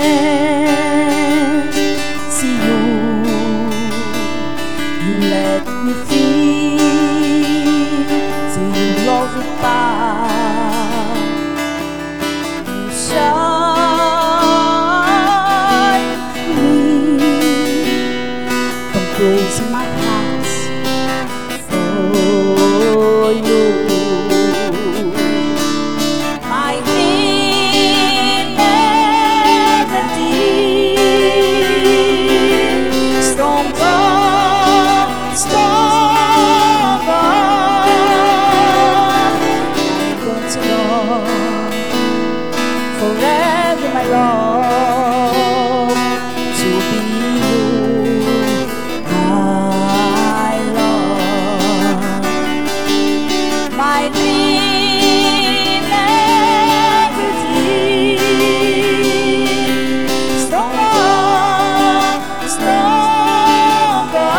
see you. You let me feel, see you love it back. You shine me, come close in my heart for you. Forever my love to be you, my love, my dream melody, stronger, stronger.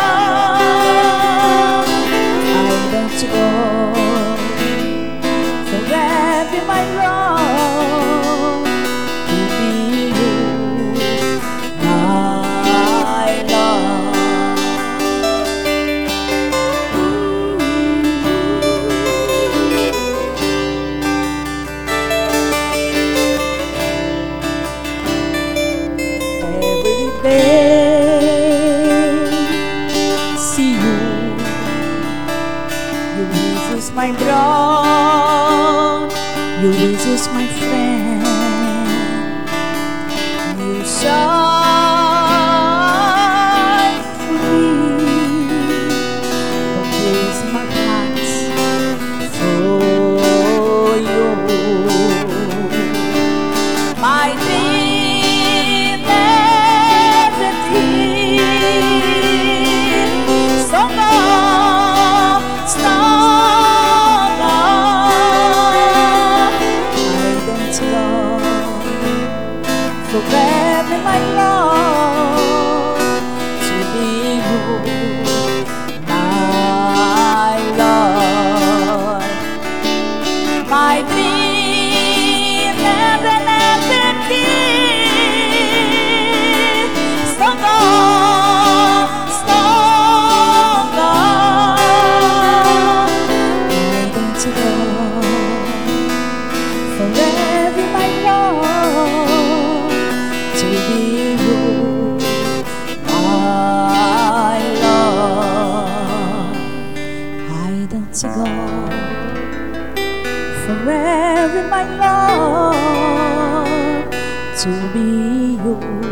I want to go forever my love. See you, you is my brother, you is my friend, you shine for me, but place my heart for you, my dream melody. Forever my love to be you, my Lord, my dream never, never keep stronger, stronger. I'm going to go forever my love to be you, my Lord. I don't go forever, my Lord, to be you.